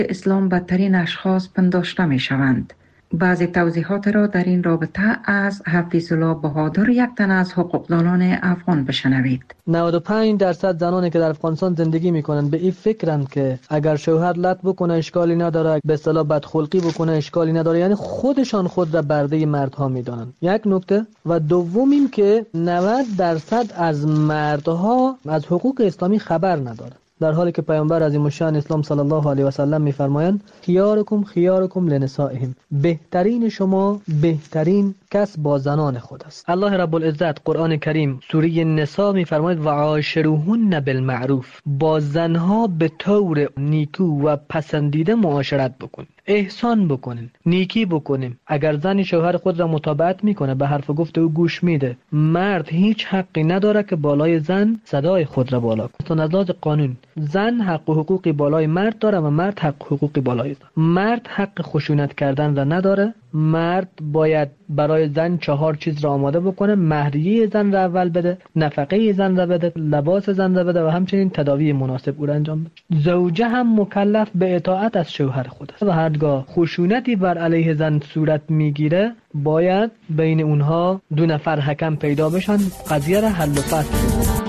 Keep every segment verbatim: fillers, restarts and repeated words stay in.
اسلام بدترین اشخاص پنداشته می شوند. بعضی توضیحات را در این رابطه از حفیظ الله بهادر، یک تن از حقوقدانان افغان، بشنوید. نود و پنج درصد زنانی که در افغانستان زندگی میکنند به این فکرند که اگر شوهر لط بکنه اشکالی نداره، به اصطلاح بدخلقی بکنه اشکالی نداره، یعنی خودشان خود را برده مردها میدانند. یک نکته. و دوم این که نود درصد از مردها از حقوق اسلامی خبر ندارند، در حالی که پیامبر عظیم الشأن اسلام صلی الله علیه و سلم میفرمایند خیارکم خیارکم لنسائهم، بهترین شما بهترین کس با زنان خود است. الله رب العزت قرآن کریم سوره نساء میفرماید و عاشروهن بالمعروف، با زنها به طور نیکو و پسندیده معاشرت بکنید، احسان بکنین، نیکی بکنین. اگر زن شوهر خود را متابعت میکنه، به حرف گفت او گوش میده، مرد هیچ حقی نداره که بالای زن صدای خود را بالا کنه. از لحاظ قانون زن حق و حقوقی بالای مرد داره و مرد حق و حقوقی بالای زن. مرد حق خشونت کردن را نداره. مرد باید برای زن چهار چیز را آماده بکنه: مهریه زن را اول بده، نفقه زن را بده، لباس زن را بده و همچنین تداوی مناسب او را انجام بده. زوجه هم مکلف به اطاعت از شوهر خود است و هرگاه خشونتی بر علیه زن صورت میگیره، باید بین اونها دو نفر حکم پیدا بشن، قضیه را حل و فصل کنن.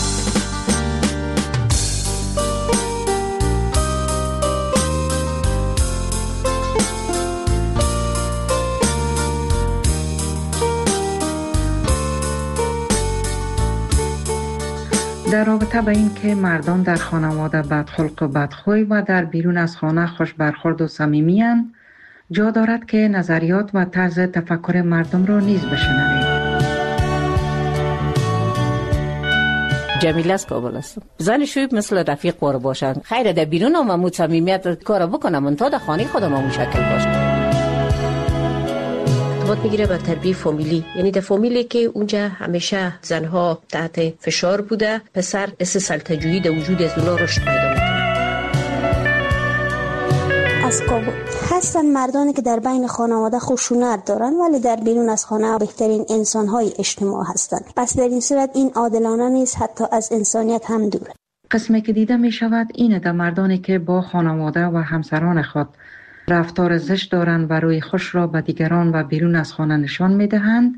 در رابطه با این که مردان در خانواده بدخلق و بدخوی و در بیرون از خانه خوش برخورد و صمیمی اند، جا دارد که نظریات و طرز تفکر مردم را نیز بشنویم. جمیله از کابل هستم. زن شویب مثل رفیق بار باشن. خیره در بیرون هم امود صمیمیت کار بکنم، من تا در خانه خودم هم مشکل باشم. ارتباط میگیره با تربیه فامیلی، یعنی در فامیلی که اونجا همیشه زنها تحت فشار بوده، پسر اس سلطجویی در وجود از اونا رشد پیدا میکنه. از کابل هستن مردانی که در بین خانواده خشونت دارن ولی در بیرون از خانه بهترین انسانهای اجتماع هستند. پس در این صورت این عادلانه نیست، حتی از انسانیت هم دوره. قسمی که دیده می شود اینه در مردانی که با خانواده و همسران خود رفتار زشت دارند و روی خوش را به دیگران و بیرون از خانه نشان می دهند،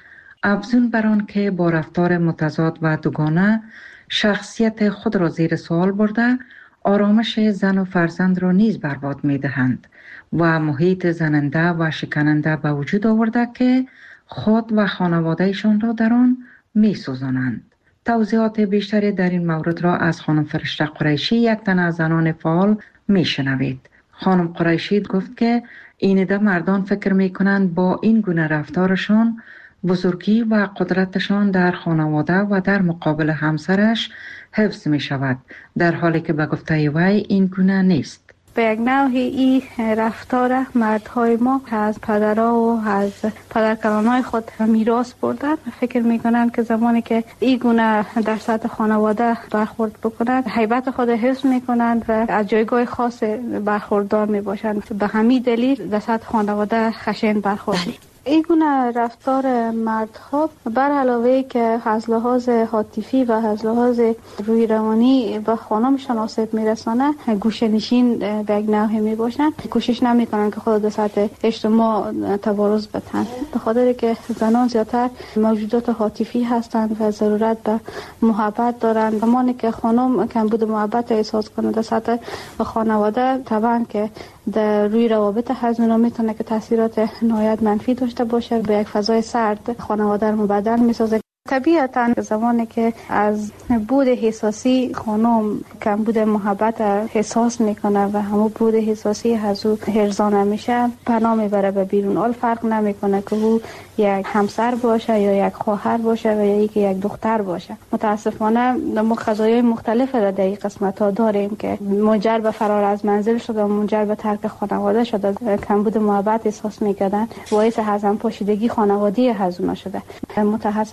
افزون بر آن که با رفتار متضاد و دوگانه شخصیت خود را زیر سوال برده، آرامش زن و فرزند را نیز برباد می دهند و محیط زننده و شکننده به وجود آورده که خود و خانوادهشان را در آن می سوزانند. توضیحات بیشتری در این مورد را از خانم فرشته قریشی، یک تن از زنان فعال، می شنوید. خانم قریشی گفت که اینده مردان فکر می کنند با این گونه رفتارشان بزرگی و قدرتشان در خانواده و در مقابل همسرش حفظ می شود، در حالی که به گفته وی این گونه نیست. به یک نوعی این رفتار مردهای ما از پدرها و از پدرکلانهای خود میراث بردن. فکر میکنن که زمانی که این گونه در سطح خانواده برخورد بکنند، هیبت خود حفظ میکنند و از جایگاه خاص برخوردار میباشند. به همین دلیل در سطح خانواده خشن برخورد. این گونه رفتار مردها بر علاوه که از لحاظ عاطفی و از لحاظ روی روانی به خانمشان آسیب میرسانه، گوشه‌نشین به یک نوعی میباشند. کوشش نمیکنن که خود در سطح اجتماع تبارز بدن، به خاطر که زنان زیادتر موجودات عاطفی هستند و ضرورت به محبت دارند. زمانی که خانم کمبود محبت احساس کنه در سطح خانواده، طبعا که در روی روابط هزینه میتونه که تاثیرات نهایت منفی داشته باشه، به یک فضای سرد خانواده رو مبدل میسازه. طبیعتاً زمانی که از بود حساسی خانم کمبود محبت احساس میکنه و همون بود حساسی از او هرزانه میشه، پناه میبره به بیرون. حال فرق نمیکنه که او یک همسر باشه یا یک خواهر باشه و یا یک دختر باشه. متاسفانه ما قضایای مختلف را در این قسمت ها داریم که منجر به فرار از منزل شده و منجر به ترک خانواده شده، کمبود محبت احساس میکردن، باعث هضم پاشیدگی خانوادگی هزونا شده. متاسفانه در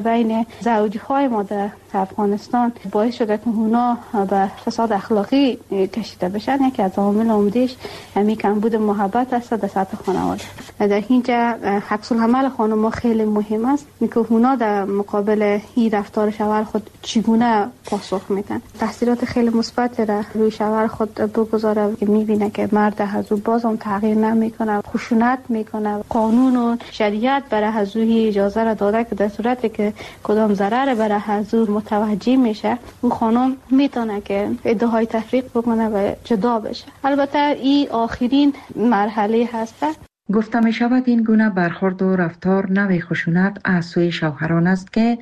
بین زوجهای ما در افغانستان باعث شده که اونا به فساد اخلاقی کشیده بشن. یکی از عوامل عمده‌اش همین کمبود محبت است در سطح خانواده. در اینجا عکس العمل خانم‌ها خیلی مهم است که اونا در مقابل این رفتار شوهر خود چگونه پاسخ میدن. تاثیرات خیلی مثبت را روی شوهر خود بگذاره که میبینه که مرد از او باز هم تغییر نمیکنه، خشونت میکنه. قانون و شریعت برای از او اجازه را داده که در صورتی که کدام ضرر برای از او متوجه میشه او خانم میتونه که ادعای تفریق بکنه و جدا بشه. البته این آخرین مرحله هست. گفته می شود این گونه برخورد و رفتار نوع خشونت از سوی شوهران است که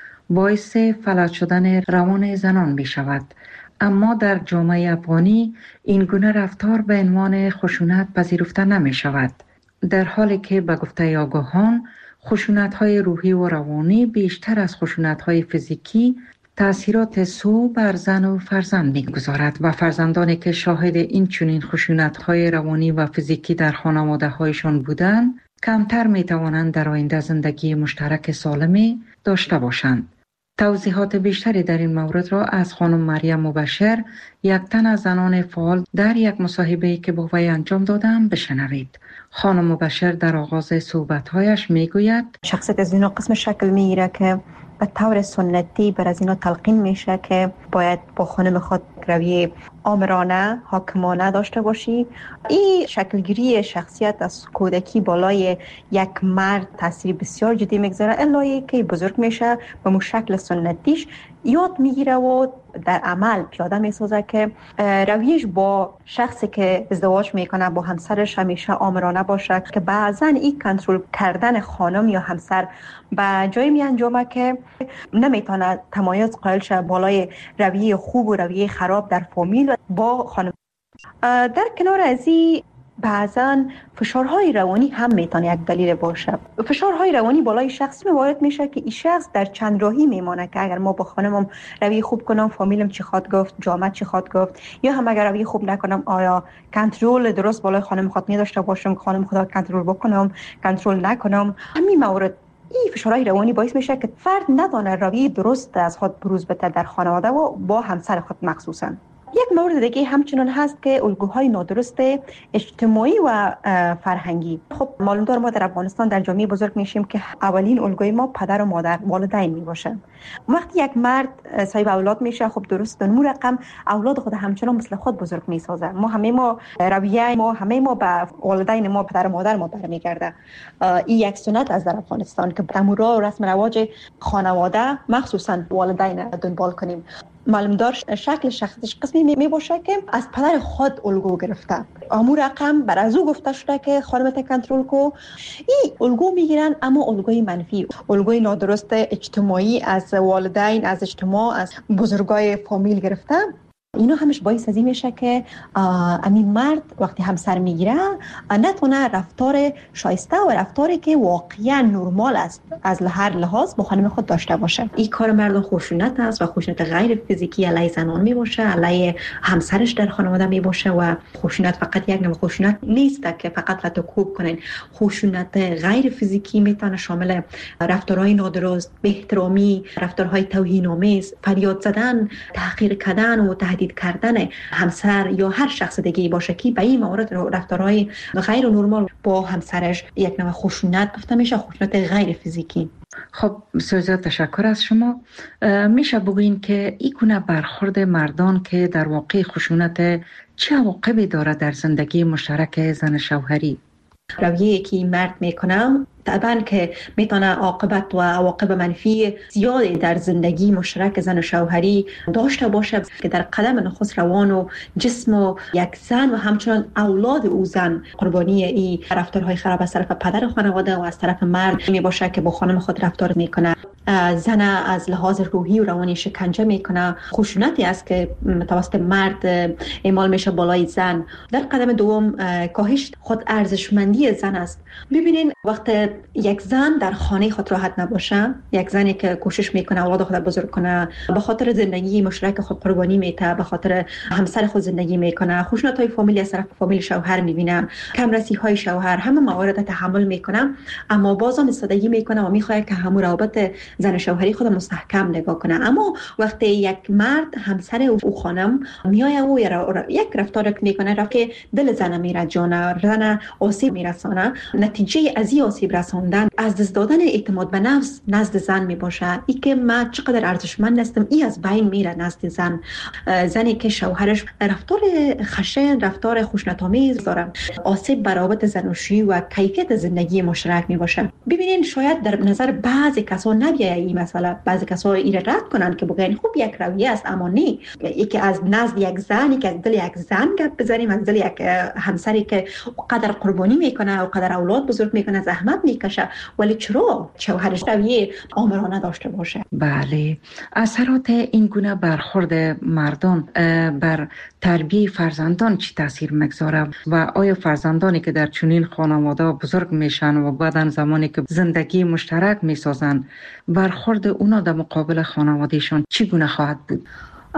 باعث فلج شدن روان زنان می شود. اما در جامعه افغانی این گونه رفتار به عنوان خشونت پذیرفته نمی شود، در حالی که به گفته آگاهان خشونت‌های روحی و روانی بیشتر از خشونت‌های فیزیکی تأثیرات سو بر زن و فرزند می‌گذارد و فرزندانی که شاهد این چنین خشونت‌های روانی و فیزیکی در خانواده‌هایشان بودند کمتر می‌توانند در آینده زندگی مشترک سالمی داشته باشند. توضیحات بیشتری در این مورد را از خانم مریم مبشر، یک تن از زنان فعال، در یک مصاحبه‌ای که با وی انجام دادم بشنوید. خانم مبشر در آغاز صحبت‌هایش می‌گوید شخصیت از اینا قسم شکل می‌گیره که به طور سنتی بر از اینا تلقین میشه که باید با خانم خود رویه آمرانه، حاکمانه داشته باشی. این شکلگیری شخصیت از کودکی بالای یک مرد تاثیر بسیار جدی میگذاره، الایی که بزرگ میشه به مو شکل سنتیش یاد میگیره و در عمل پیاده میسازه که رویش با شخصی که ازدواج میکنه با همسرش همیشه آمرانه باشه، که بعضا این کنترل کردن خانم یا همسر به جای می انجامه که نمیتونه تمایز قائل شه بالای رویه خوب و رویه خراب در فامیل با خانم. در کنار از این بعضا فشارهای روانی هم میتونه یک دلیل باشه. فشارهای روانی بالای شخصی وارد میشه که این شخص در چند راهی میمانه که اگر ما با خانمم روی خوب کنم فامیلم چی خواد گفت، جامعه چی خواد گفت، یا هم اگر روی خوب نکنم آیا کنترل درست بالای خانم خود می داشته باشم که خانم خدا کنترل بکنم، کنترل نکنم. همین مورد این فشارهای روانی باعث میشه که فرد ندانه روی درست از خود بروز بده در خانواده و با همسر خود مخصوصا. یک مورد دیگه همچنان هست که الگوهای نادرست اجتماعی و فرهنگی. خب معلوم داره ما در افغانستان در جامعه بزرگ میشیم که اولین الگوی ما پدر و مادر، والدین میباشه. وقتی یک مرد صاحب اولاد میشه خب درست دنمو رقم اولاد خود همچنان مثل خود بزرگ میسازه. ما همه ما رویه ما همه ما به والدین ما پدر و مادر ما برمیگرده. این یک سنت از در افغانستان که تمورا و رسم رواج خانواده مخصوصا والدین دنبال کنیم. معلوم دار شکل شخصیش قسمی می باشه که از پدر خود الگو گرفته. امور رقم بر از او گفته شده که خانمت کنترل کو. این الگو میگیرن، اما الگوی منفی، الگوی نادرست اجتماعی از والدین، از اجتماع، از بزرگای فامیل گرفته. اینا همش باعث از این میشه که همین مرد وقتی همسر میگیره نتونه رفتار شایسته و رفتاری که واقعا نرمال است از هر لحاظ با خانم خود داشته باشه. این کار مردان خشونت است و خشونت غیر فیزیکی علیه زنان میباشه، علیه همسرش در خانواده میباشه. و خشونت فقط یک نوع خشونت نیست که فقط رتوکوب کنین. خشونت غیر فیزیکی میتونه شامل رفتارهای نادرست، بی‌احترامی، رفتارهای توهین‌آمیز، فریاد زدن، تحقیر کردن و تهدید کردن همسر یا هر شخص دیگه باشه که به این موارد رفتارهای غیر نرمال با همسرش یک نوع خشونت گفته میشه، خشونت غیر فیزیکی. خب بسیار تشکر از شما. میشه بگوین که این گونه برخورد مردان که در واقع خشونت چه عواقبی داره در زندگی مشترک زن شوهری؟ رویه‌ای که مرد میکنم طبعا که میتونه عاقبت و عواقب منفی زیادی در زندگی مشترک زن و شوهری داشته باشه که در قدم نخست روان و جسم و یک زن و همچنان اولاد او زن قربانی این رفتارهای خراب از طرف پدر خانواده و از طرف مرد می باشه که با خانم خود رفتار میکنه. زن از لحاظ روحی و روانی شکنجه میکنه. خشونتی است که توسط مرد اعمال میشه بالای زن. در قدم دوم کاهش خود ارزشمندی زن است. ببینین وقت یک زن در خانه خود راحت نباشه، یک زنی که کوشش میکنه اولاد خود بزرگ کنه، به خاطر زندگی مشترک خود قربانی میته، به خاطر همسر خود زندگی میکنه، خشونت های فامیلی از طرف فامیل شوهر میبینه، کم رسی های شوهر، همه موارد تحمل میکنه، اما بازم استادگی میکنه و میخواد که همون روابط زن شوهری خود مستحکم نگاه کنه. اما وقتی یک مرد همسر او خانم میای او یک رفتار میکنه که دل زن میره جانه زن آسیب میرسانه، نتیجه از این آسیب رساندن از دست دادن اعتماد به نفس نزد زن میباشه. ای که من چقدر ارزشمند هستم ای از بین میره نزد زن. زنی که شوهرش رفتار خشن، رفتار خشونت‌آمیز داره، آسیب بر روابط زناشویی و کیفیت زندگی مشترک میباشه. ببینین شاید در نظر بعضی کسا نبیه این مسئله، بعضی کسا ایره رد کنن که بگن خوب یک رویه است، اما نه. یکی از نزد یک زن، یکی از دل یک زن گپ بزنیم، از دل یک همسری که قدر قربانی میکنه و قدر اولاد بزرگ میکنه، زحمت میکشه، ولی چرا شوهرش رویه آمرانه داشته باشه؟ بله. اثرات این گونه برخورد مردان بر تربیت فرزندان چی تاثیر میگذاره و آیا فرزندانی که در چنین خانواده بزرگ میشن و بعدن زمانی که زندگی مشترک میسازن برخورد اونا در مقابل خانوادهشان چی گونه خواهد بود؟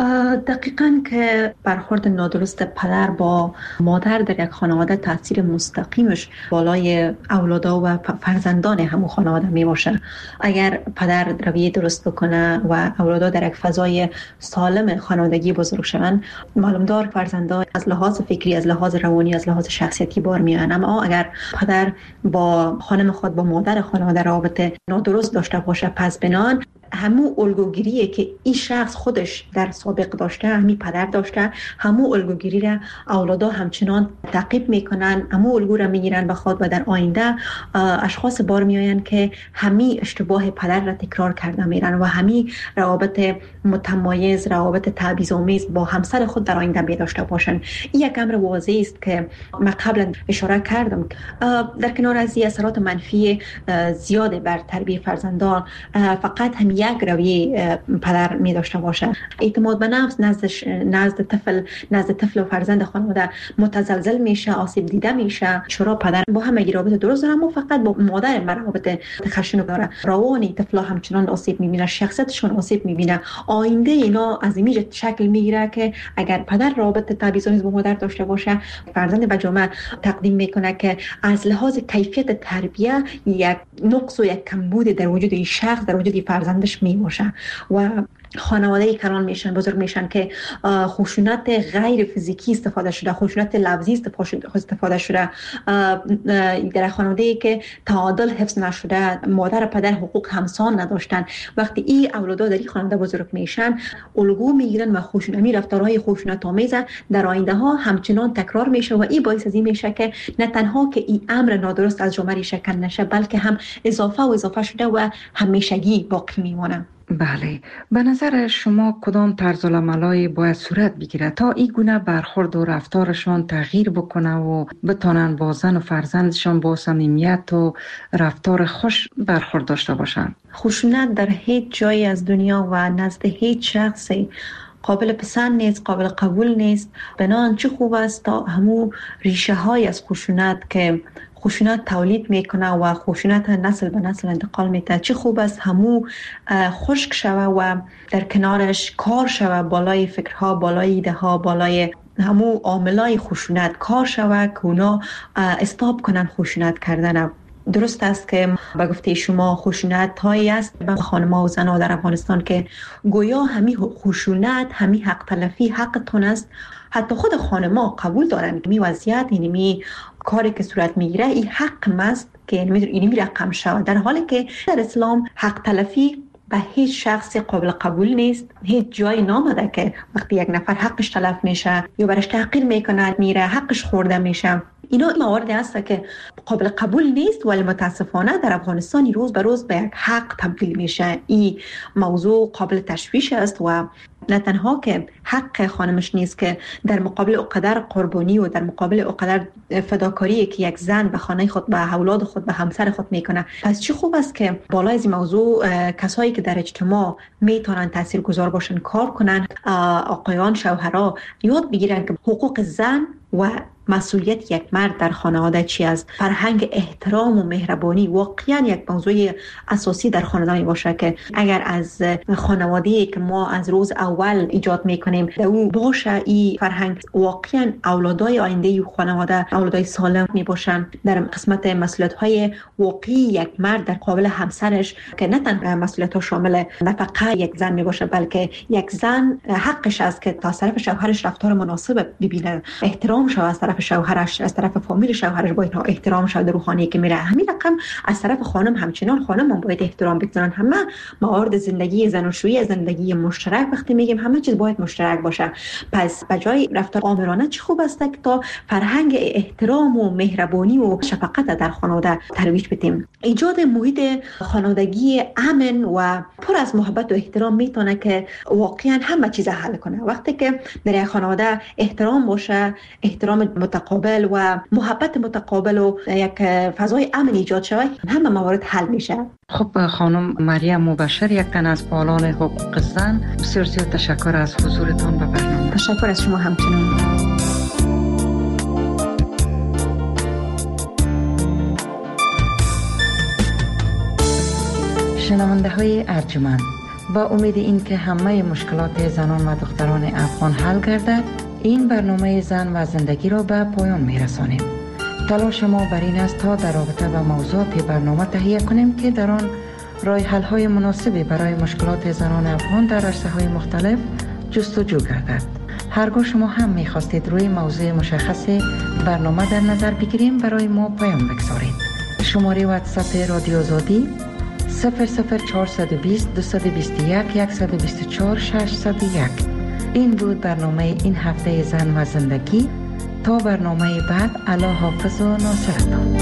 دقیقاً که برخورد نادرست پدر با مادر در یک خانواده تاثیر مستقیمش بالای اولادا و فرزندان همون خانواده می باشه. اگر پدر رویه درست بکنه و اولادا در یک فضای سالم خانوادگی بزرگ شوند، معلومدار فرزندان از لحاظ فکری، از لحاظ روانی، از لحاظ شخصیتی بار میان. اما اگر پدر با خانم خود، با مادر خانواده رابطه نادرست داشته باشه، پس بنان همون الگوگیریه که این شخص خودش در سابق داشته، همین پدر داشته، همون الگوگیری را اولادا همچنان تعقیب میکنن، همون الگو را میگیرن به خود و در آینده اشخاص بار میآیند که همین اشتباه پدر را تکرار کرده میرن و همین روابط متمایز، روابط تبعیض‌آمیز با همسر خود در آینده می داشته باشند. این یک امر واضح است که من قبلا اشاره کردم. در کنار از این اثرات منفی زیاد بر تربیت فرزندان، فقط هم یک رویه پدر می داشته باشه. اعتماد به نفس نزد نزد طفل نزد طفل و فرزند خانواده متزلزل میشه، آسیب دیده میشه. چرا پدر با همه رابطه درست داره اما فقط با مادر رابطه خشن داره. روانی طفلا همچنان آسیب میبینه، شخصیتشون آسیب میبینه. آینده اینا از این شکل میگیره که اگر پدر رابطه تبعیض‌آمیز با مادر داشته باشه، فرزند به جامعه تقدیم میکنه که از لحاظ کیفیت تربیت یک نقص و یک کمبود در وجود این شخص، در وجود این فرزندش می باشه. و خانواده کلان میشن، بزرگ میشن که خشونت غیر فیزیکی استفاده شده، خشونت لفظی استفاده شده، در خانواده که تعادل حفظ نشده، مادر و پدر حقوق همسان نداشتن. وقتی این اولادا در این خانواده بزرگ میشن، الگو میگیرن و خشونت رفتارهای خشونت آمیز در آینده ها همچنان تکرار میشه و این باعث از این میشه که نه تنها که این امر نادرست از جامعه شکل نشه، بلکه هم اضافه و اضافه شده و همیشگی باقی میمونه. بله، به نظر شما کدام طرز العملای باید صورت بگیره تا این گونه برخورد و رفتارشان تغییر بکنه و بتانن با زن و فرزندشان با صمیمیت و رفتار خوش برخورد داشته باشند؟ خشونت در هیچ جایی از دنیا و نزد هیچ شخصی قابل پسند نیست، قابل قبول نیست. بنان چه خوب است تا همون ریشه های از خشونت که خشونت تولید میکنه و خشونت نسل به نسل انتقال میده، چه خوب است همو خشک شوه و در کنارش کار شوه، بالای فکرها، بالای ایده ها، بالای همو عاملای خشونت کار شوه که اونا استاپ کنن خشونت کردن. درست است که به گفته شما خشونت هایی است به خانم‌ها و زن‌ها در افغانستان که گویا همین خشونت، همین حق تلفی حقتون است. حتی خود خانم‌ها قبول دارن که می وضعیت اینمی کاری که صورت میگیره این حق است که اینمی رقم شود، در حالی که در اسلام حق تلفی به هیچ شخص قابل قبول نیست. هیچ جایی نامده که وقتی یک نفر حقش تلف میشه یا برش تحقیر میکنن، میره حقش خورده میشه. اینا این مواردی هست که قابل قبول نیست، ولی متاسفانه در افغانستان روز به روز به یک حق تبدیل میشه. این موضوع قابل تشویش است و نه تنها که حق خانمش نیست که در مقابل اقدر قربانی و در مقابل اقدر فداکاری که یک زن به خانه خود، به اولاد خود، به همسر خود میکنه. پس چه خوب است که بالای این موضوع کسایی که در اجتماع میتونن تاثیرگذار باشن کار کنن، آقایان، شوهرها یاد بگیرن که حقوق زن و مسئولیت یک مرد در خانواده چی است، فرهنگ احترام و مهربانی واقعا یک موضوع اساسی در خانواده می باشه که اگر از خانواده‌ای که ما از روز اول ایجاد میکنیم در او باشه این فرهنگ، واقعا اولادای آینده خانواده اولادای سالم می باشن. در قسمت مسئولیت‌های واقعی یک مرد در قابل همسرش که نه تنها مسئولیت‌ها شامل نفقه یک زن می باشه، بلکه یک زن حقش است که تا طرف شوهرش رفتار مناسب ببینه، احترام شود از طرف شوهرش، از طرف فامیل شوهرش باید احترام شود، روحانی که میره همین رقم از طرف خانم همچنان خانم هم باید احترام بگذارن. همه موارد زندگی زناشویی، زندگی مشترک وقتی میگیم همه چیز باید مشترک باشه. پس بجای رفتار آمرانه چه خوب است که تا فرهنگ احترام و مهربانی و شفقت در خانواده ترویج بدیم. ایجاد محیط خانوادگی امن و پر از محبت و احترام میتونه که واقعا همه چیز حل کنه. وقتی که در یک خانواده احترام باشه، احترام متقابل و محبت متقابل و یک فضای امن ایجاد شود، همه موارد حل میشه. خب خانم مریم مبشر، یک تن از فعالان حقوق زن، بسیار زیاد تشکر از حضورتان به برنامه. تشکر از شما همچنین. شنونده های ارجمند، با امید این که همه مشکلات زنان و دختران افغان حل گردد، این برنامه زن و زندگی را به پایان می رسانیم. تلاش ما بر این است تا در رابطه با موضوعات برنامه تهیه کنیم که در آن راه حل های مناسبی برای مشکلات زنان افغان در عرصه های مختلف جستجو گردد. هرگاه شما هم می خواستید روی موضوع مشخص برنامه در نظر بگیریم، برای ما پیام بگذارید. شماره واتساپ رادیو آزادی صفر صفر چهارصد و بیست دویست و بیست و یک صد و بیست و چهار ششصد و یک. این بود برنامه این هفته زن و زندگی. تا برنامه بعد، الله حافظ و ناصرتان.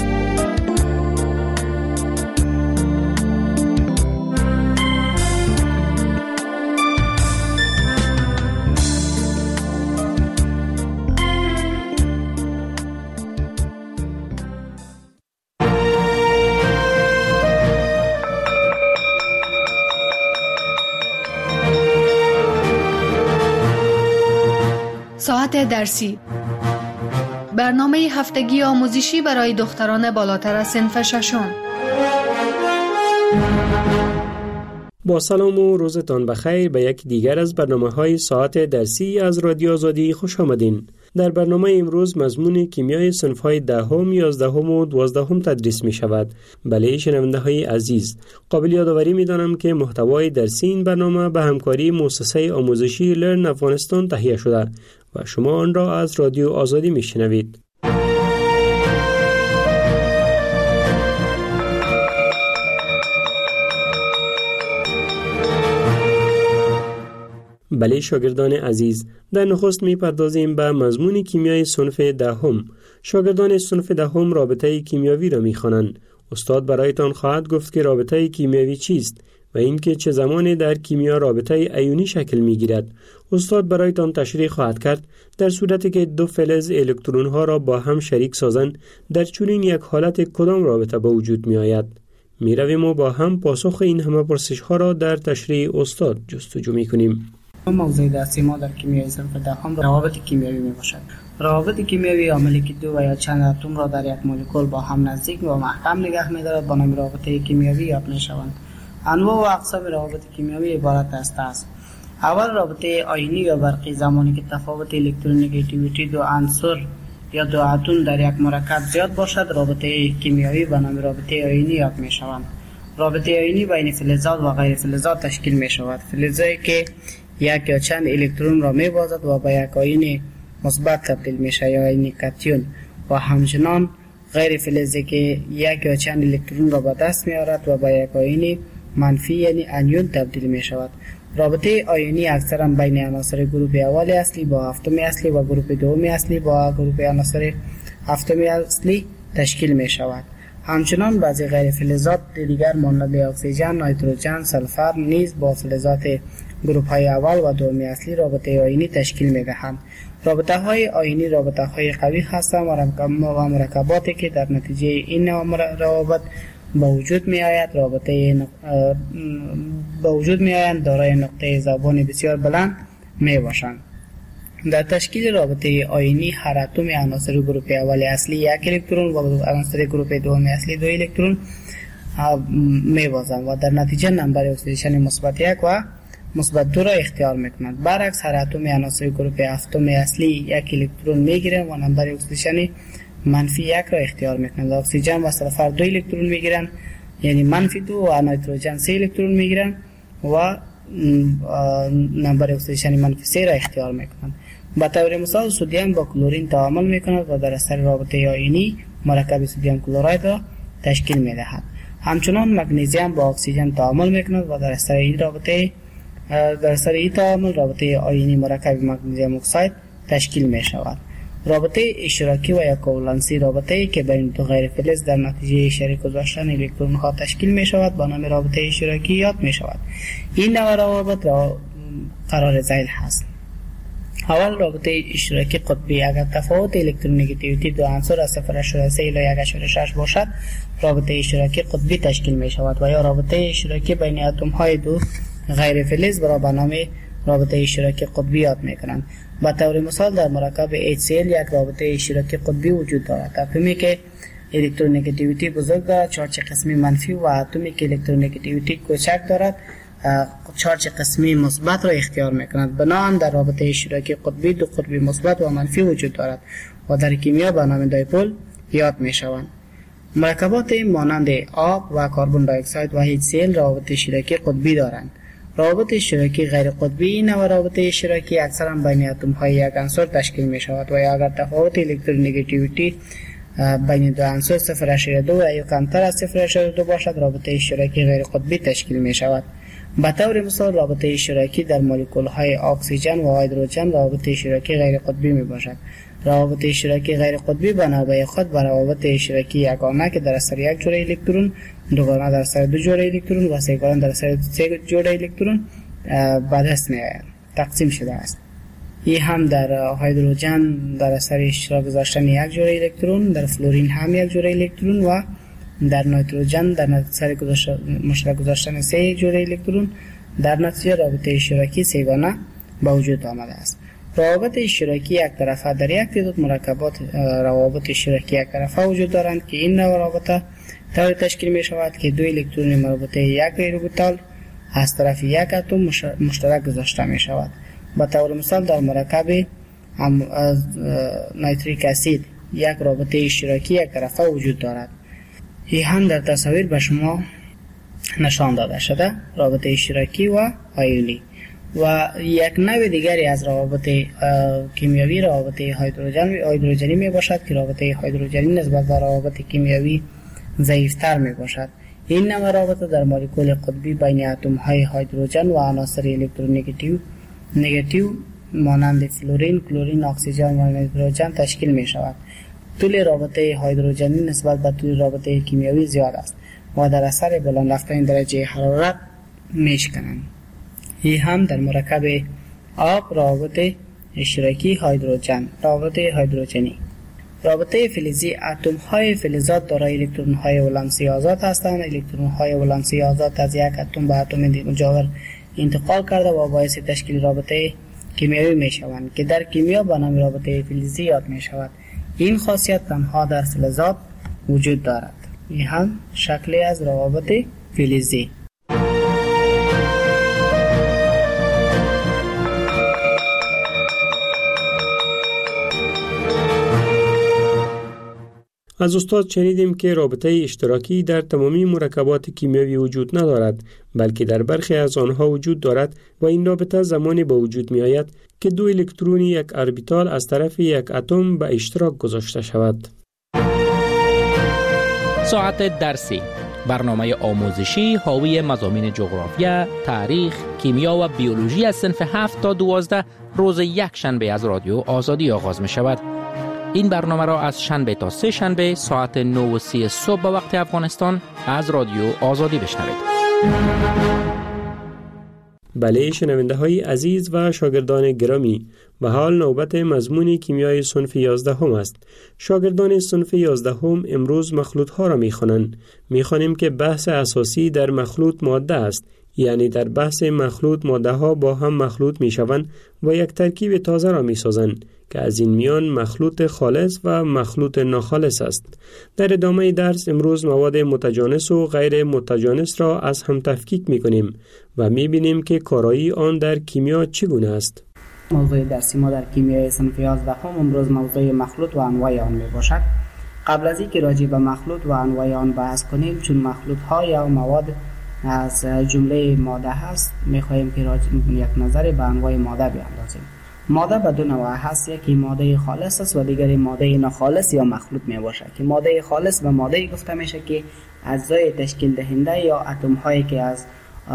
ساعت درسی، برنامه هفتگی آموزشی برای دختران بالاتر از صنف ششم. با سلام و روزتان بخیر به یک دیگر از برنامه‌های ساعت درسی از رادیو آزادی خوش آمدین. در برنامه امروز مضمون کیمیای صنف‌های دهم، یازدهم و دوازدهم تدریس می شود. بله شنونده‌های عزیز، قابل یادآوری می‌دانم که محتوای درسی این برنامه به همکاری مؤسسه آموزشی لرن افغانستان تهیه شده و شما آن را از رادیو آزادی می‌شنوید. بله شاگردان عزیز، در نخست می‌پردازیم به مضمون کیمیای صنف دهم. شاگردان صنف دهم رابطه کیمیاوی را می‌خوانند. استاد برایتان خواهد گفت که رابطه کیمیاوی چیست و اینکه چه زمانی در کیمیا رابطه ایونی شکل می‌گیرد. استاد برایتان تشریح خواهد کرد در صورتی که دو فلز الکترون‌ها را با هم شریک سازند، در چنین یک حالت کدام رابطه به وجود می‌آید. می‌رویم و با هم پاسخ این همه پرسش‌ها را در تشریح استاد جستجو می‌کنیم. موضوع درسی ما در کیمیای صنف دهم روابط کیمیایی میباشد. روابط کیمیایی عاملی که دو و یا چند اتم را در یک مولکول با هم نزدیک و محکم نگه می‌دارد با نام رابطه کیمیایی یاد می‌شوند. انواع و اقسام روابط کیمیایی عبارت است از: اول رابطه آیونی یا برقی، زمانی که تفاوت الکترونگیتیویتی دو عنصر یا دو اتم در یک مرکب زیاد باشد، رابطه کیمیایی به نام رابطه آیونی یاد می‌شوند. رابطه آیونی بین فلزات و غیر فلزات تشکیل می‌شود. فلزی که یک یا چند الکترون را می‌بازد و به یک آیون مثبت تبدیل می‌شود یا آیون کاتیون، و همچنان غیر فلزی که یک یا چند الکترون را به دست می‌آورد و به یک آیون منفی یعنی انیون تبدیل می‌شود. رابطه آیونی اکثرا بین عناصر گروه اول اصلی با هفتم اصلی و گروه دوم اصلی با گروه عناصر هفتم اصلی تشکیل می‌شود. همچنان بعضی غیر فلزات دیگر مانند اکسیژن، نیتروژن، سلفر نیز با فلزات گروه های اول و دوم اصلی رابطه آیونی تشکیل می‌دهند. رابطه های آیونی رابطه های قوی هستند و مرکباتی که در نتیجه این روابط با وجود می آید رابطه نق... با وجود می آیند دارای نقطه ذوبان بسیار بلند می باشند. در تشکیل رابطه آیونی هر اتم عناصر گروه اول اصلی یک الکترون و عناصر گروه دوم اصلی دو الکترون می‌بازند و در نتیجه نمبر اکسیدیشن مثبت یک و مثبت دو را اختیار میکنند. برعکس هر اتم عناصر گروه هفتم اصلی یک الکترون میگیرند و نمبر اکسیدیشن منفی یک را اختیار میکنند. اکسیژن و سلفر دو الکترون میگیرند، یعنی منفی دو، و نیتروژن سه الکترون میگیرند و نمبر اکسیدیشن منفی سه را اختیار میکنند. به طور مثال سدیم با کلورین تعامل میکند و در اثر رابطه آیونی مرکب سدیم کلراید را تشکیل میدهد. همچنان مگنیزیم با اکسیژن تعامل میکند و در اثر این رابطه در اثر این تعامل رابطه آیونی مرکب مگنیزیم اکساید تشکیل می شود. رابطه اشتراکی و یا کوولنسی رابطه‌ای که بین دو غیر فلز در نتیجه شریک گذاشتن الکترون ها تشکیل می شود با نام رابطه اشتراکی یاد می شود. این نوع روابط را قرار ذیل هست. اول رابطه اشتراکی قطبی، اگر تفاوت الکترونگیتیویتی دو عنصر از صفر ممیز سه الی یک ممیز شش باشد رابطه اشتراکی قطبی تشکیل می شود و یا رابطه اشتراکی بین اتم های دو غیر فلز را به نام رابطه اشتراکی قطبی یاد می کنند. به طور مثال در مرکب اچ سی ال یک رابطه اشتراکی قطبی وجود دارد. اتمی که الکترونگیتیویتی بزرگ دارد چارج قسمی منفی و اتمی که الکترونگیتیویتی کوچک دارد چارج قسمی مثبت را اختیار می‌کند. بنابراین در رابطه اشتراکی قطبی دو قطب مثبت و منفی وجود دارد و در کیمیا به نام دایپول یاد می‌شوند. مرکبات مانند آب و کربن دی اکساید و اچ سی ال رابطه اشتراکی قطبی دارند. روابط اشتراکی غیر قطبی این نوع رابطه اشتراکی اکثرا بین اتم های یک عنصر تشکیل می‌شود و اگر تفاوت الکترونگیتیویتی بین دو عنصر صفر ممیز دو و یا کمتر از صفر ممیز دو باشد رابطه اشتراکی غیر قطبی تشکیل می‌شود. به طور مثال رابطه اشتراکی در مولکول های اکسیژن و هیدروژن رابطه اشتراکی غیر قطبی می باشد. روابط اشتراکی غیر قطبی بنابرای خود بر روابط اشتراکی یگانه که در اثر یک جوړه الکترون، دوگانه در اثر دو جوړه الکترون و سه‌گانه در اثر سه جوړه الکترون به دست می‌آید تقسیم شده است. این هم در هیدروژن در اثر اشتراک گذاشتن یک جوړه الکترون، در فلورین هم یک جوړه الکترون و در نیتروژن در اثر مشترک گذاشتن سه جوړه الکترون در نتیجه رابطه اشتراکی سه‌گانه به وجود آمده است. روابط اشتراکی یک طرفه در یک تعداد مرکبات روابط اشتراکی یک طرفه وجود دارند که این نوع رابطه طور تشکیل می شود که دو الکترون مربوطه یک اوربیتال از طرف یک اتم مشترک گذاشته می شود. به طور مثال در مرکب نیتریک اسید یک رابطه اشتراکی یک طرفه وجود دارد. این هم در تصاویر به شما نشان داده شده رابطه اشتراکی و آیونی. و یک نوع دیگری از روابط کیمیایی روابط هیدروژن هیدروژنی می باشد که رابطه هیدروژنی نسبت به روابط کیمیایی ضعیف‌تر می باشد. این نوع رابطه در مولکول قطبی بین اتم های هیدروژن و عناصر الکترونگیتیو نگاتیو مانند فلورین، کلورین، اکسیژن و نیتروژن تشکیل می شود. طول رابطه هیدروژنی نسبت به طول رابطه کیمیایی زیاد است و در اثر بالا رفتن درجه حرارت میشکنند. این هم در مرکب آب روابط اشتراکی هیدروژن روابط هیدروژنی. رابطه فلزی اتم های فلزات دارای الکترون های ولانسی آزاد هستند. الکترون های ولانسی آزاد از یک اتم به اتم مجاور انتقال کرده و باعث تشکیل رابطه کیمیایی می شوند که در کیمیا به نام رابطه فلزی یاد می شود. این خاصیت تنها در فلزات وجود دارد. این هم شکلی از روابط فلزی. از استاد شنیدیم که رابطه اشتراکی در تمامی مرکبات کیمیایی وجود ندارد، بلکه در برخی از آنها وجود دارد و این رابطه زمانی به وجود می آید که دو الکترون یک اربیتال از طرف یک اتم به اشتراک گذاشته شود. ساعت درسی، برنامه آموزشی حاوی مضامین جغرافیا، تاریخ، کیمیا و بیولوژی از صنف هفت تا دوازده روز یک شنبه از رادیو آزادی آغاز می شود. این برنامه را از شنبه تا سه شنبه ساعت نه و سی صبح به وقت افغانستان از رادیو آزادی بشنوید. بله شنونده های عزیز و شاگردان گرامی، و حال نوبت مضمون کیمیای صنف یازده هم است. شاگردان صنف یازده هم امروز مخلوط ها را می خوانند. می خوانیم که بحث اساسی در مخلوط ماده است، یعنی در بحث مخلوط ماده ها با هم مخلوط می شوند و یک ترکیب تازه را می سازند که از این میان مخلوط خالص و مخلوط ناخالص است. در ادامه درس امروز مواد متجانس و غیر متجانس را از هم تفکیک می کنیم و می بینیم که کارایی آن در کیمیا چگونه است. موضوع درسی ما در کیمیای صنف یازدهم امروز موضوع مخلوط و انواع آن می باشد. قبل از اینکه راجع به مخلوط و انواع آن بحث کنیم، چون مخلوط ها یا مواد از جمله ماده هست، می خواهیم که راجع یک نظر به انواع ماده بیاندازیم. ماده به دو نوع هست، یکی ماده خالص است و دیگری ماده ناخالص یا مخلوط می باشد. که ماده خالص به ماده گفته میشه که اجزای تشکیل دهنده یا اتم هایی که از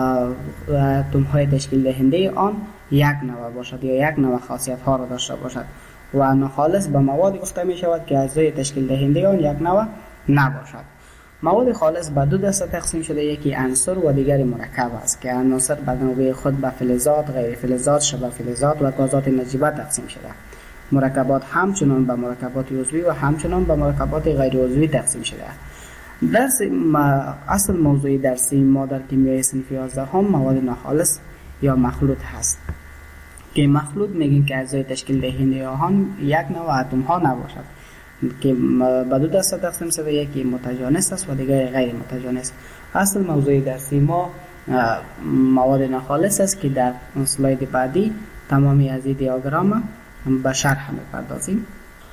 اتم های تشکیل دهنده آن یک نوع باشد یا یک نوع خاصیت ها را داشته باشد. و ناخالص به مواد گفته می شود که اجزای تشکیل دهنده آن یک نوع نباشد. مواد خالص به دو دسته تقسیم شده، یکی عنصر و دیگری مرکب است که عناصر به نوبه خود به فلزات، غیر فلزات، شبه فلزات و گازات نجیبه تقسیم شده. مرکبات همچنان به مرکبات عضوی و همچنان به مرکبات غیر عضوی تقسیم شده. درس اصل موضوع درسی ما در کیمیای صنف یازدهم مواد ناخالص یا مخلوط هست که مخلوط میگیم که اجزای تشکیل دهنده آن یک نوع اتم ها نباشد که به دو دسته تقسیم شده، یکی متجانس است و دیگری غیر متجانس. اصل موضوع درسی ما مواد ناخالص است که در اسلاید بعدی تمامی از این دیاگرام به شرح می‌پردازیم.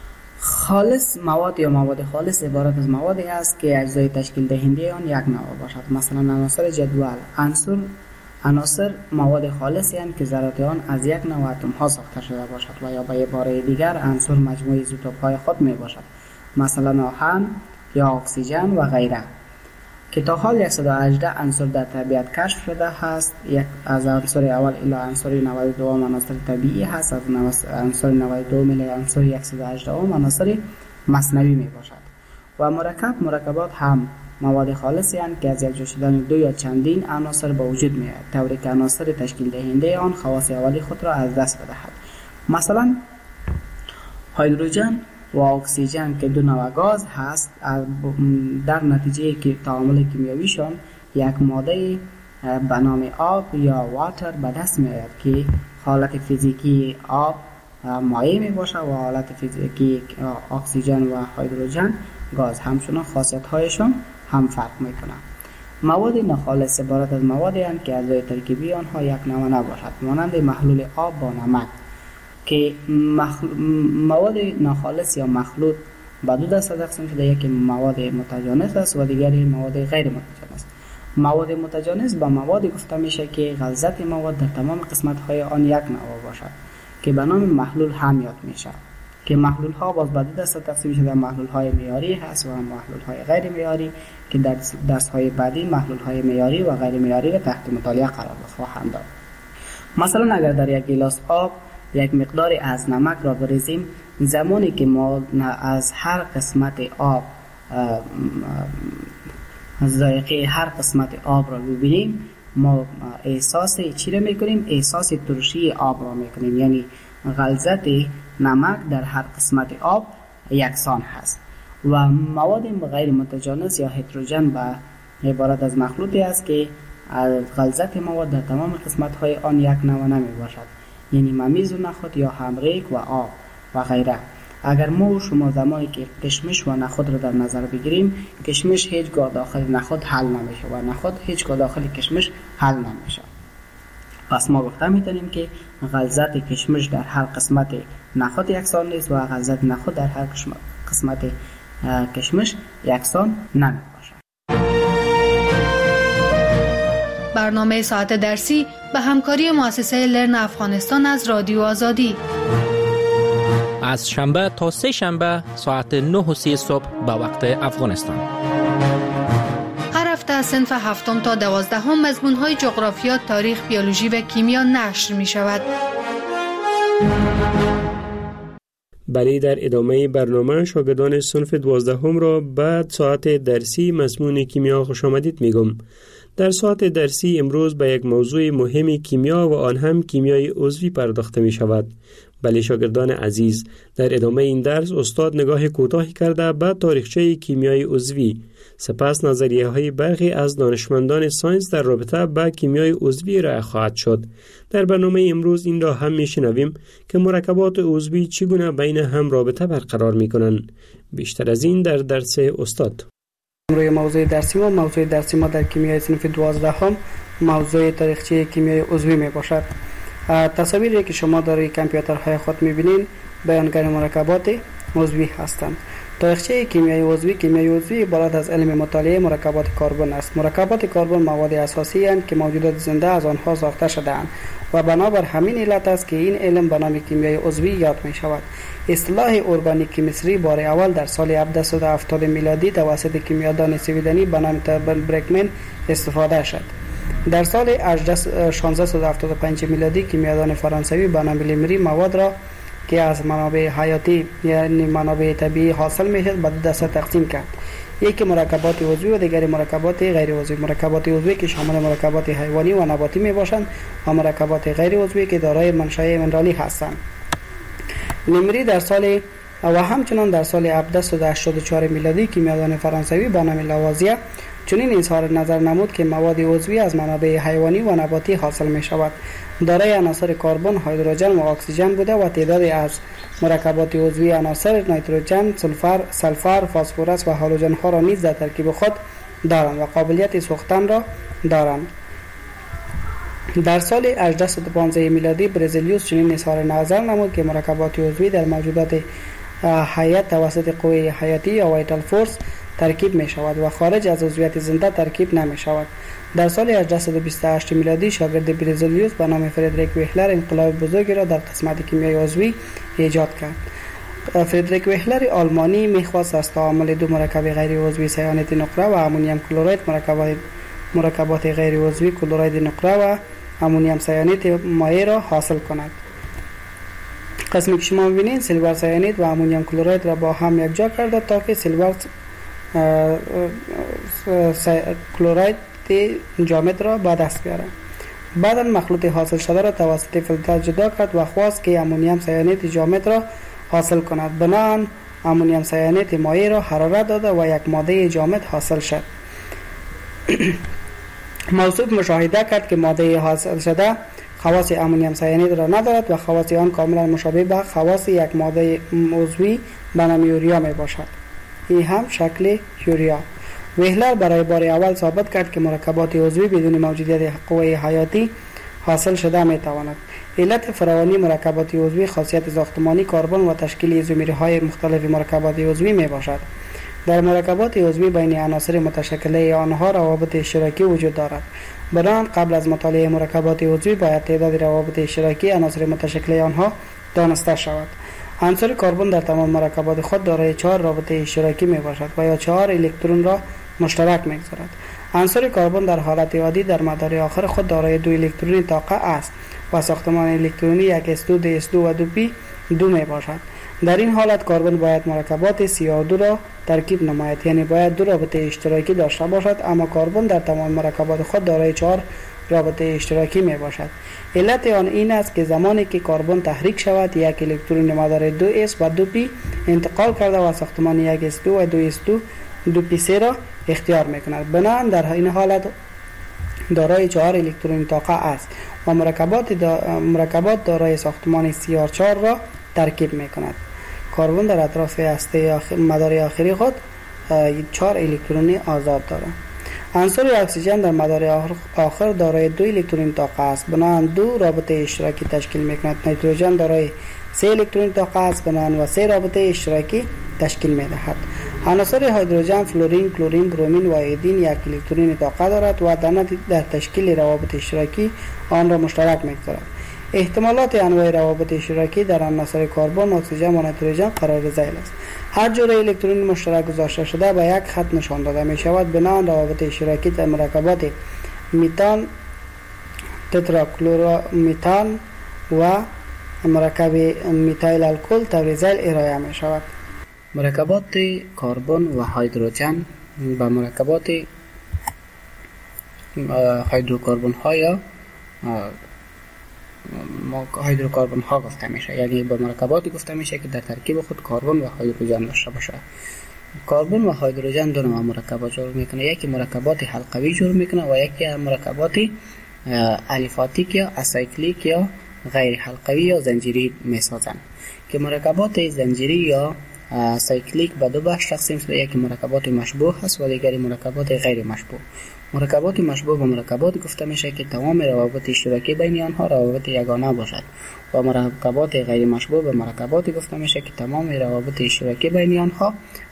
خالص مواد یا مواد خالص عبارت از موادی است که اجزای تشکیل دهنده آن یک نوع باشد. مثلا عناصر جدول عنصر عناصر مواد خالصی هستند که ذرات آن از یک نوع اتم ها ساخته شده باشد و یا به عباره دیگر عنصر مجموعه ایزوتوپ های خود می باشد، مثلا آهن یا اکسیژن و غیره. که تا حال صد و هجده عنصر در طبیعت کشف شده است. یک از عنصر اول الی عنصر نود و دو عناصر طبیعی هست، از عنصر نود و دو الی عنصر صد و هجده عناصر مصنوعی می باشد. و مرکب مرکبات هم مواد خالصی هستند که از یک جا شدن دو یا چندین عناصر به وجود می آید، طوری که عناصر تشکیل دهنده آن خواص اولی خود را از دست بدهد. مثلا هیدروژن و اکسیژن که دو نوع گاز هست، در نتیجه که تعامل کیمیاییشان یک ماده به نام آب یا واتر به دست می آید که حالت فیزیکی آب مایع می باشد و حالت فیزیکی اکسیژن و هیدروژن گاز. همچنان خاصیت هایشان هم فرق می کنند. مواد ناخالص عبارت از موادی هستند که اجزای ترکیبی آنها یک نوع نباشد، مانند محلول آب با نمک. که مخل... مواد ناخالص یا مخلوط به دو دسته تقسیم شده، یکی مواد متجانس است و دیگری مواد غیر متجانس. مواد متجانس به مواد گفته میشه که غلظت مواد در تمام قسمت های آن یک نوع باشد که به نام محلول هم یاد میشه. که محلول ها باز به دو دسته تقسیم شده، محلول های معیاری هست و محلول های غیر معیاری که در درس های بعدی محلول های معیاری و غیر معیاری را تحت مطالعه قرار خواهند داد. مثلا اگر در یک گیلاس آب یک مقدار از نمک را بریزیم، زمانی که ما از هر قسمت آب ذائقه هر قسمت آب را ببینیم، ما احساس چی را میکنیم؟ احساس ترشی آب را میکنیم. یعنی غلظت نمک در هر قسمت آب یکسان هست. و مواد غیر متجانس یا هتروژن به عبارت از مخلوطی است که غلظت مواد در تمام قسمت های آن یک نوع نمی باشد، یعنی ممیز و نخود یا همریک و آب و غیره. اگر ما و شما زمانی که کشمش و نخود را در نظر بگیریم، کشمش هیچگاه داخل نخود حل نمیشه و نخود هیچگاه داخل کشمش حل نمیشه. پس ما گفته میتونیم که غلظت کشمش در هر قسمت نخود یکسان نیست و غلظت نخود در هر قسمت کشمش یکسان نمی باشد. برنامه ساعت درسی به همکاری مؤسسه لرن افغانستان از رادیو آزادی از شنبه تا سه شنبه ساعت نه و سی صبح به وقت افغانستان. هر هفته از صنف هفتم تا دوازدهم مضمون‌های جغرافیا، تاریخ، بیولوژی و کیمیا نشر می شود. بله، در ادامه برنامه شاگردان صنف دوازدهم را بعد ساعت درسی مضمون کیمیا خوش آمدید میگم. در ساعت درسی امروز به یک موضوع مهم کیمیا و آن هم کیمیای عضوی پرداخته می شود. بله شاگردان عزیز، در ادامه این درس استاد نگاه کوتاهی کرده به تاریخچه کیمیای عضوی، سپس نظریه های برخی از دانشمندان ساینس در رابطه با کیمیای عضوی ارائه خواهد شد. در برنامه امروز این را هم میشنویم که مرکبات عضوی چگونه بین هم رابطه برقرار میکنند. بیشتر از این در درس استاد. روی موضوع درسی ما موضوع درسی ما در کیمیای صنف دوازدهم موضوع تاریخچه کیمیای عضوی می باشد. تصاویری که شما در کامپیوترهای خود می‌بینید بیانگر مرکبات عضوی هستند. تاریخچه کیمیای عضوی کیمیای عضوی عبارت از علم مطالعه مرکبات کربن است. مرکبات کربن مواد اساسی اند که موجودات زنده از آنها ساخته شده‌اند و بنابر همین علت است که این علم به نام کیمیای عضوی یاد می شود. اصطلاح ارگانیک مصری بار اول در سال هفتصد و هفتاد میلادی توسط کیمیادان سویدنی به نام تربن برکمن استفاده شد. در سال شانزده و هفتاد و پنج میلادی کیمیادان فرانسوی به نام لیمری مواد را که از منابع حیاتی یعنی منابع طبیعی حاصل میشد به دو دسته تقسیم کرد. یکی مرکبات عضوی و دیگری مرکبات غیر عضوی. مرکبات عضوی که شامل مرکبات حیوانی و نباتی می باشند و مرکبات غیر عضوی که دارای منشأ منرالی هستند. لیمری در سال و همچنان در سال هفتصد و هشتاد و چهار میلادی کیمیادان فرانسوی به نام لاوازیه چنین اظهار نظر نمود که مواد عضوی از منابع حیوانی و نباتی حاصل می شود. دارای عناصر کربن، هیدروژن و اکسیژن بوده و تعدادی از مرکبات عضوی عناصر نیتروژن، سولفر، سلفر، فسفرس و هالوژن ها را نیز در ترکیب خود دارند و قابلیت سوختن را دارند. در سال هجده و پانزده میلادی برزیلیوس چنین اظهار نظر نمود که مرکبات عضوی در موجودات حیات توسط قوه حیاتی یا وایتال فورس ترکیب می شود و خارج از عضویت زنده ترکیب نمی شود. در سال هجده و بیست و هشت میلادی شاگرد برزیلیوس به نام فردریک ویهلر انقلاب بزرگی را در قسمت کیمیای عضوی ایجاد کرد. فردریک ویهلر آلمانی می‌خواست از تعامل دو مرکب غیر عضوی سیانت نقره و امونیم کلراید مرکبات مرکبات غیر عضوی کلراید نقره و امونیم سیانت مایع را حاصل کند. قسمی که شما می‌بینید سیلور سیانید و امونیم کلراید را با هم یکجا کرده تا که سیلور کلراید جامد را به دست بیاره. بعدا مخلوط حاصل شده را توسط فیلتر جدا کرد و خواست که امونیم سیانید جامد را حاصل کند. بنابراین امونیم سیانید مایع را حرارت داده و یک ماده جامد حاصل شد. موصوف مشاهده کرد که ماده حاصل شده خواص امونیم سیانید را ندارد و خواص آن کاملا مشابه به خواص یک ماده عضوی به نام یوریا می باشد. این هم شکل یوریا. ویهلر برای بار اول ثابت کرد که مرکبات عضوی بدون موجودیت قوه حیاتی حاصل شده می تواند. علت فراوانی مرکبات عضوی خاصیت ساختمانی کربن و تشکیل ایزومرهای مختلف مرکبات عضوی می باشد. در مرکبات عضوی بین عناصر متشکله آنها روابط اشتراکی وجود دارد. بنابراین قبل از مطالعه مرکبات عضوی باید تعداد روابط اشتراکی عناصر متشکله آنها دانسته شود. عنصر کربن در تمام مرکبات خود دارای چهار رابطه اشتراکی می باشد و یا چهار الکترون را مشترک می‌گذارد. عنصر کربن در حالت عادی در مدار آخر خود دارای دو الکترون طاقه است و ساختمان الکترونی یک اس دو، دی اس دو و دو پی دو می باشد. در این حالت کربن باید مرکبات سی او دو را ترکیب نماید، یعنی باید دو رابطه اشتراکی داشته باشد، اما کربن در تمام مرکبات خود دارای چهار رابطه اشتراکی می باشد. علت آن این است که زمانی که کربن تحریک شود یک الکترون مدار دو اس و دو پی انتقال کرده و ساختمان یک اس دو و دو اس دو دو پی سه را اختیار میکند. بنابراین در این حالت دارای چهار الکترون طاقه است و مرکبات دا مرکبات دارای ساختمان سی آر چهار را ترکیب میکند. کربن در اطراف هسته آخر مدار آخری خود چهار الکترون آزاد دارد. عنصر اکسیژن در مدار آخر دارای دو الکترون طاقه است، بنابراین دو رابطه اشتراکی تشکیل میکند. نیتروژن دارای سه الکترون طاقه است، بنابراین و سه رابطه اشتراکی تشکیل میدهد. عناصر هیدروژن، فلورین، کلورین، برومین و ایودین یک الکترون طاقه دارد و در تشکیل روابط اشتراکی آن را مشترک می‌گذارد. احتمالات انواع روابط اشتراکی در عناصر کربن، اکسیژن و نیتروژن قرار ذیل است. هر جور الکترون مشترک گذاشته شده به یک خط نشان داده می شود. بنابراین روابط اشتراکی در مرکبات میتان، تتراکلورمیتان و مرکب میتایل الکل طور ذیل ارائه می شود. مرکبات کربن و هیدروژن با مرکبات هیدروکربن ها یا هیدروکربن ها گفته میشه، یعنی به مرکباتی گفته میشه که در ترکیب خود کربن و هیدروژن داشته باشه. کربن و هیدروژن دو نوع مرکبات جور میکنه، یکی مرکبات حلقوی جور میکنه و یکی مرکبات الیفاتیک یا اسایکلیک یا غیر حلقوی یا زنجیری میسازن. که مرکبات زنجیری یا سایکلیک به دو بخش تقسیم شده، یکی مرکبات مشبوه هست و دیگری مرکبات غیر مشبوه. مرکبات مشبوه به مرکبات گفته میشه که تمام روابط اشتراکی بین آنها روابط یگانه باشد و مرکبات غیر مشبوه به مرکبات گفته میشه که تمام روابط اشتراکی بین آنها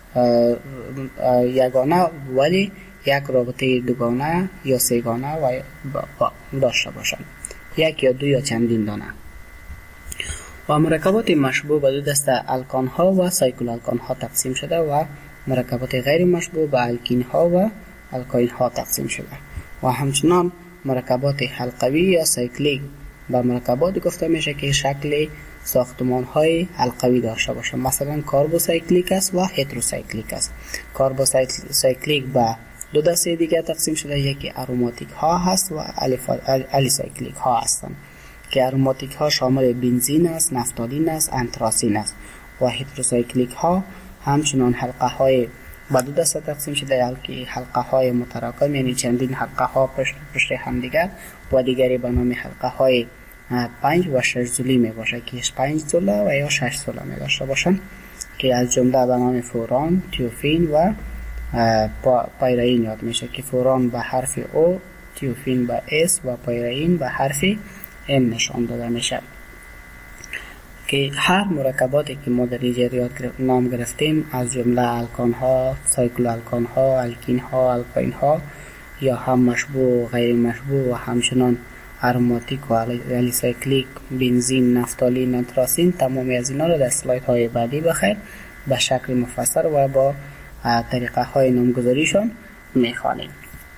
یگانه ولی یک رابطه دوگانه یا سه‌گانه و داشته باشند، یک یا دو یا چندین دانه. و مرکبات مشبوه به دو دسته الکان ها و سایکل الکان ها تقسیم شده و مرکبات غیر مشبوه به الکین ها و الکاین ها تقسیم شده. و همچنان مرکبات حلقوی یا سایکلیک به مرکبات گفته میشه که شکل ساختمان های حلقوی داشته باشه، مثلا کاربوسایکلیک است و هتروسایکلیک است. کاربوسایکلیک به دو دسته دیگر تقسیم شده، یکی اروماتیک ها هست و الیسایکلیک ها هستند که اروماتیک ها شامل بنزین است، نفتالین است، انتراسین است. و هتروسایکلیک ها همچنان حلقه های به دو دسته تقسیم شده، که حلقه های متراکم یعنی چندین حلقه ها پشت پشت هم دیگر و دیگری به نام حلقه های پنج و شش زولی می باشه که پنج زوله و یا شش زوله می داشته باشن، که از جمله به نام فوران، تیوفین و پایرین یاد میشه که فوران به حرف او، تیوفین به اس و پایرین به حرف ام نشان داده میشه. که هر مرکباتی که ما در اینجا یاد نام گرفتیم از جمله الکان ها، سایکل الکان ها، الکین ها، الکاین ها یا هم مشبوه و غیر مشبوه و همچنان اروماتیک و الیسایکلیک، بنزین، نفتالین، انتراسین، تمامی از اینا رو در اسلاید های بعدی بخیر به شکل مفصل و با طریقه های نامگذاریشان میخوانیم.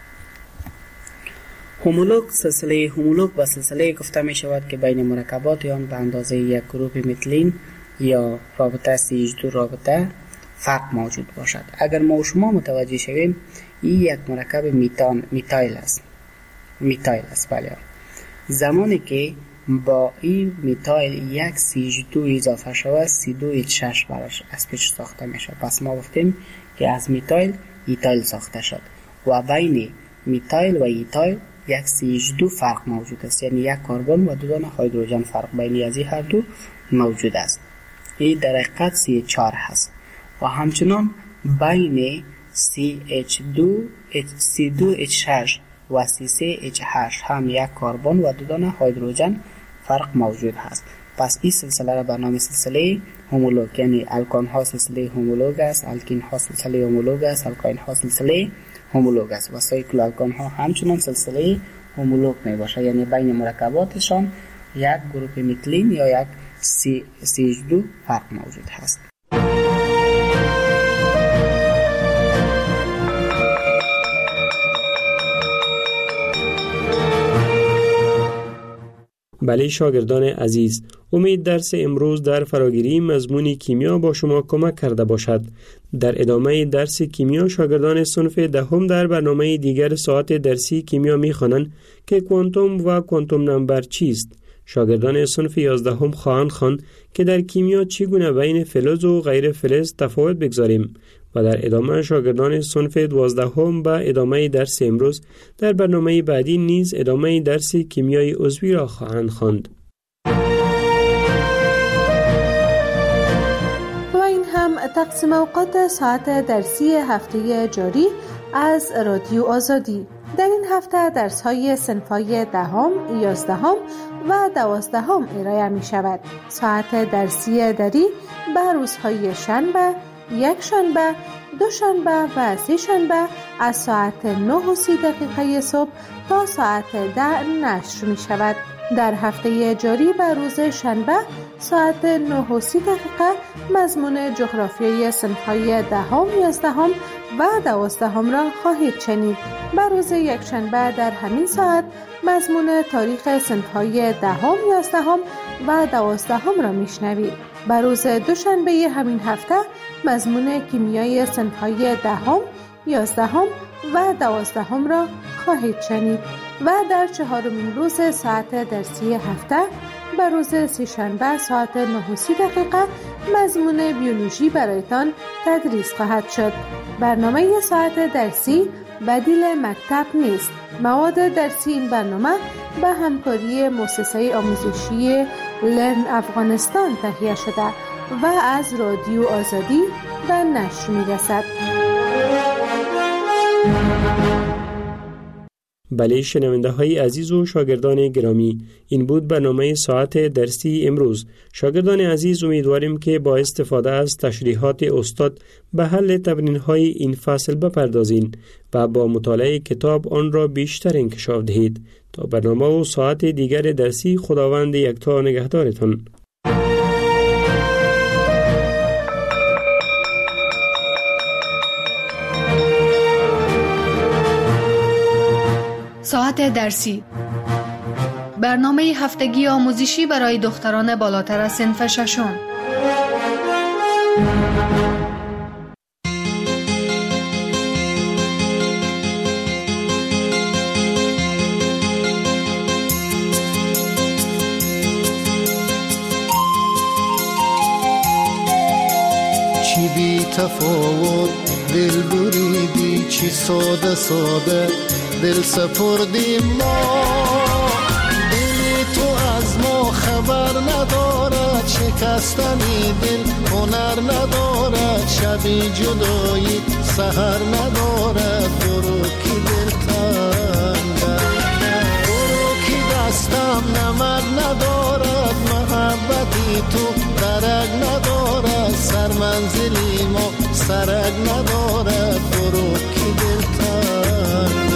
هومولوگ، سلسله هومولوگ و سلسله گفته می شود که بین مرکبات آن به اندازه یک گروپ متلین یا رابطه سی اچ دو رابطه فرق موجود باشد. اگر ما و شما متوجه شویم این یک مرکب میتان میتایل است. میتایل است بله. زمانی که با این میتایل یک سی اچ دو اضافه شود سی دو اچ شش براش از پیش ساخته میشه. پس ما گفتیم که از میتایل ایتایل ساخته شد و بین میتایل و ایتایل یک سی اچ دو فرق موجود است، یعنی یک کربن و دو دانه هیدروژن فرق بین از این هر دو موجود است. این در حقیقت سی اچ چهار هست و همچنان بین سی اچ دو سی دو اچ شش و سی سه اچ هشت هم یک کربن و دو دانه هیدروژن فرق موجود هست. پس این سلسله را به نام سلسله هومولوگ، یعنی الکان ها سلسله هومولوگ است، الکین ها سلسله هومولوگ است، الکاین ها سلسله هومولوگ است و سایکل الکان ها همچنان سلسله هومولوگ می باشه، یعنی بین مرکباتشان یک گروپ میتلین یا یک سی اچ دو فرق موجود هست. بله شاگردان عزیز، امید درس امروز در فراگیری مضمون کیمیا با شما کمک کرده باشد. در ادامه درس کیمیا شاگردان صنف دهم در برنامه دیگر ساعت درسی کیمیا می‌خوانند که کوانتوم و کوانتوم نمبر چیست. شاگردان صنف یازدهم خواهند خواند که در کیمیا چگونه بین فلز و غیر فلز تفاوت بگذاریم و در ادامه شاگردان صنف دوازدهم به ادامه درس امروز در برنامه بعدی نیز ادامه درس کیمیای عضوی را خواهند خواند. و این هم تقسیم اوقات ساعت درسی هفته جاری از رادیو آزادی. در این هفته درس‌های صنف‌های دهم، یازدهم و دوازدهم ارائه می شود. ساعت درسی دری به روزهای شنبه، یک شنبه، دو شنبه و سه شنبه از ساعت نه و سی دقیقه صبح تا ساعت ده نشر می شود. در هفته جاری به روز شنبه ساعت نه و سی دقیقه مضمون جغرافیای صنف‌های دهم، یازدهم و دوازدهم را خواهید شنید. به روز یک شنبه در همین ساعت مضمون تاریخ صنف‌های دهم، یازدهم و دوازدهم را میشنوید. به روز دوشنبه همین هفته مضمون کیمیای صنف‌های دهم، یازدهم و دوازدهم را خواهید شنید و در چهارمین روز ساعت درسی هفته به روز سه‌شنبه ساعت نه و سی دقیقه مضمون بیولوژی برایتان تدریس خواهد شد. برنامه ساعت درسی بدیل مکتب نیست. مواد درسی این برنامه به همکاری مؤسسه آموزشی لرن افغانستان تهیه شده و از رادیو آزادی به نشر می‌رسد. بله شنونده های عزیز و شاگردان گرامی، این بود برنامه ساعت درسی امروز. شاگردان عزیز، امیدواریم که با استفاده از تشریحات استاد به حل تمرین های این فصل بپردازین و با مطالعه کتاب آن را بیشتر انکشاف دهید. تا برنامه و ساعت دیگر درسی، خداوند یکتا نگهدارتان. ساعت درسی، برنامه هفتگی آموزشی برای دختران بالاتر از صنف ششم. چی بی تفاوت دل بریدی، چی ساده ساده دل سپردیم ما. دلی تو از ما خبر ندارد، شکستنی دل هنر ندارد، شبی جدایی سحر ندارد. برو کی دل تنگ، برو کی دستم نمک ندارد، محبتی تو درک ندارد، سر منزلی ما سرک ندارد. برو کی دل تنگ.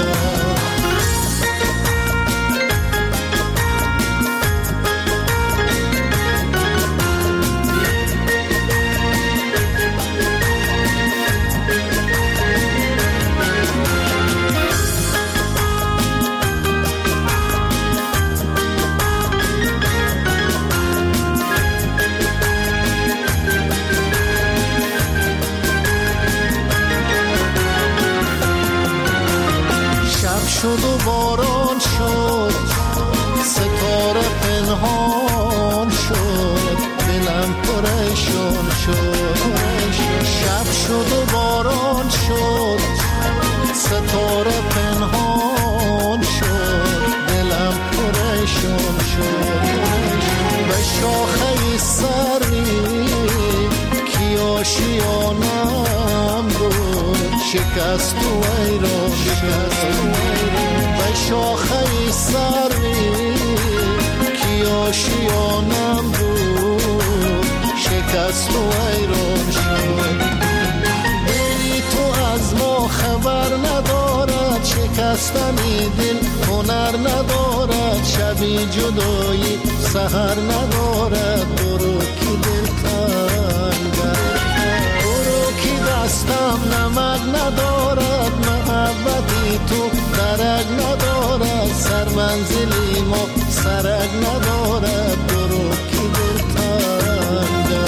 شد و باران شد، ستاره پنهان شد، دلم پریشان شد. شب شد و باران شد، ستاره پنهان شد، دلم پریشان شد. به شاخه سری کی آشیانم بود، شکست و ایران شد. به شاخه سری کی آشیانم بود، شکست و ایران شد. دلی تو از ما خبر ندارد، شکستنی دل هنر ندارد، شبی جدایی سحر ندارد. برو کی دل تنگ، برو کی دستم نمک ندارد، محبتی تو درک ندارد، سر منزلی ما سرک ندارد. برو کی دل تنگ.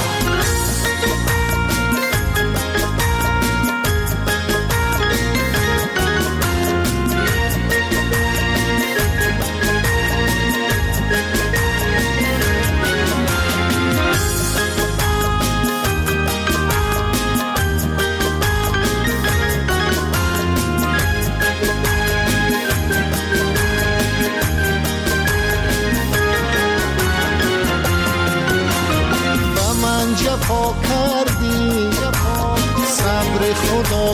جفا کردی، صبر خدا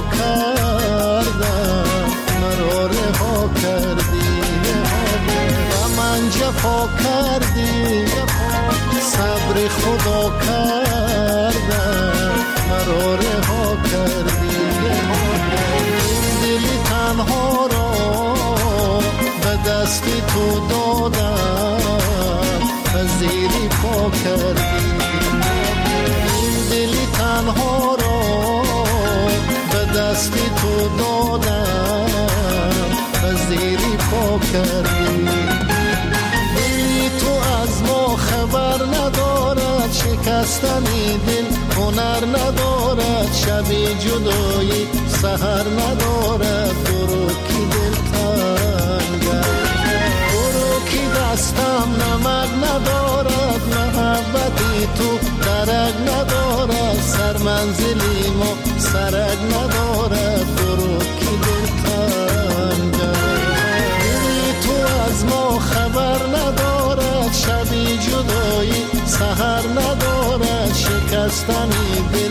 کردم، مرا رها کردی. و من جفا کردی، صبر خدا کردم، مرا رها کردی. این دلی تنها را به دستی تو دادم، زیری پا کردی. دلی تنها را به دستی تو دادم، زیری پا کردی. دلی تو از ما خبر ندارد، شکستنی دل هنر ندارد، شبی جدایی سحر ندارد. برو کی دل تنگ، برو کی دستم نمک ندارد، محبتی تو درک ندارد، سر منزلی ما سرک ندارد، برو کی دل تنگه دلی تو از ما خبر ندارد، شبی جدایی سحر ندارد، شکستنی دل